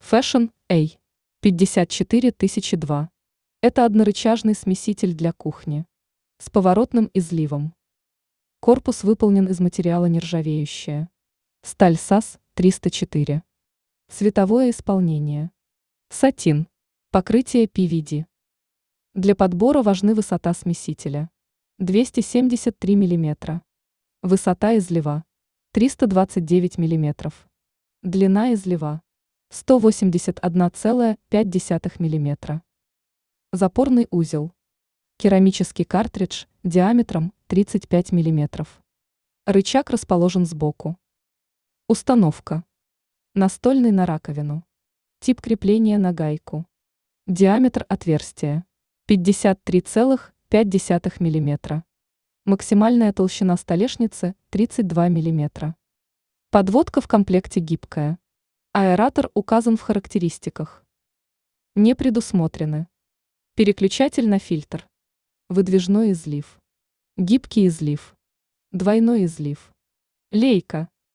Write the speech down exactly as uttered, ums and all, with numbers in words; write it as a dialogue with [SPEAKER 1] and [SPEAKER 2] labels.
[SPEAKER 1] Fashion A пятьдесят четыре тысячи два. Это однорычажный смеситель для кухни с поворотным изливом. Корпус выполнен из материала нержавеющая. Сталь САС триста четыре. Цветовое исполнение. Сатин. Покрытие пи ви ди. Для подбора важны высота смесителя. двести семьдесят три миллиметра. Высота излива. триста двадцать девять миллиметров. Длина излива. сто восемьдесят один целых пять десятых миллиметра. Запорный узел. Керамический картридж диаметром тридцать пять миллиметров. Рычаг расположен сбоку. Установка. Настольный на раковину. Тип крепления на гайку. Диаметр отверстия пятьдесят три целых пять десятых миллиметра. Максимальная толщина столешницы тридцать два миллиметра. Подводка в комплекте гибкая. Аэратор указан в характеристиках. Не предусмотрены. Переключатель на фильтр. Выдвижной излив. Гибкий излив. Двойной излив. Лейка.